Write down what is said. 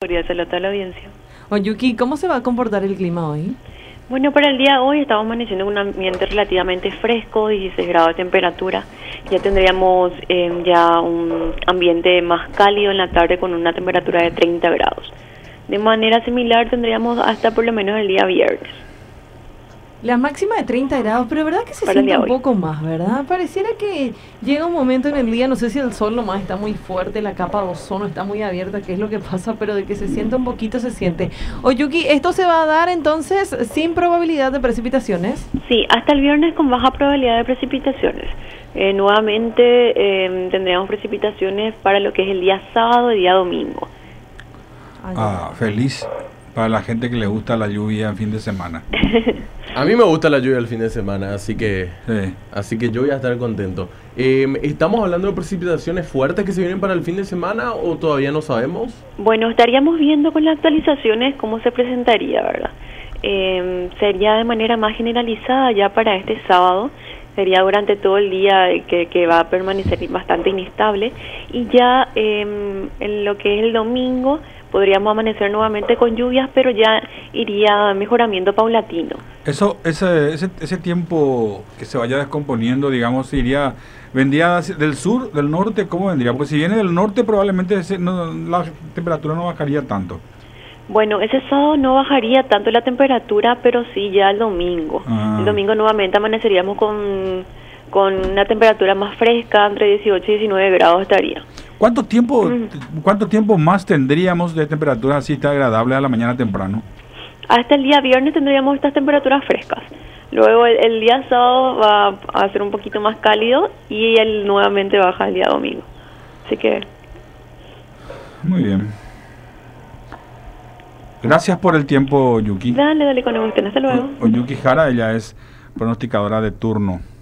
quería hacerlo a toda la audiencia. Oyuki, ¿cómo se va a comportar el clima hoy? Bueno, para el día de hoy estamos amaneciendo con un ambiente relativamente fresco, 16 grados de temperatura. Ya tendríamos ya un ambiente más cálido en la tarde con una temperatura de 30 grados. De manera similar tendríamos hasta por lo menos el día viernes. La máxima de 30 grados, pero verdad que se Para el siente día un de hoy. poco más, ¿verdad? Pareciera que llega un momento en el día, no sé si el sol nomás está muy fuerte, la capa de ozono está muy abierta, qué es lo que pasa, pero de que se siente un poquito se siente. Oyuki, ¿esto se va a dar entonces sin probabilidad de precipitaciones? Sí, hasta el viernes con baja probabilidad de precipitaciones. Nuevamente tendríamos precipitaciones para lo que es el día sábado y día domingo. Feliz para la gente que le gusta la lluvia en fin de semana. A mí me gusta la lluvia el fin de semana, así que Sí. yo voy a estar contento. ¿Estamos hablando de precipitaciones fuertes que se vienen para el fin de semana o todavía no sabemos? Bueno, estaríamos viendo con las actualizaciones cómo se presentaría, ¿verdad? Sería de manera más generalizada ya para este sábado, sería durante todo el día que va a permanecer bastante inestable, y ya en lo que es el domingo podríamos amanecer nuevamente con lluvias, pero ya iría mejoramiento paulatino. Ese tiempo que se vaya descomponiendo, digamos, vendría del sur, del norte, ¿cómo vendría? Porque si viene del norte probablemente la temperatura no bajaría tanto. Bueno, ese sábado no bajaría tanto la temperatura, pero sí ya el domingo. El domingo nuevamente amaneceríamos con una temperatura más fresca, entre 18 y 19 grados estaría. ¿Cuánto tiempo más tendríamos de temperatura así tan agradable a la mañana temprano? Hasta el día viernes tendríamos estas temperaturas frescas. Luego el día sábado va a ser un poquito más cálido y nuevamente baja el día domingo. Así que... Muy bien. Gracias por el tiempo, Yuki. Dale, con gusto. Hasta luego. Oyuki Jara, ella es pronosticadora de turno.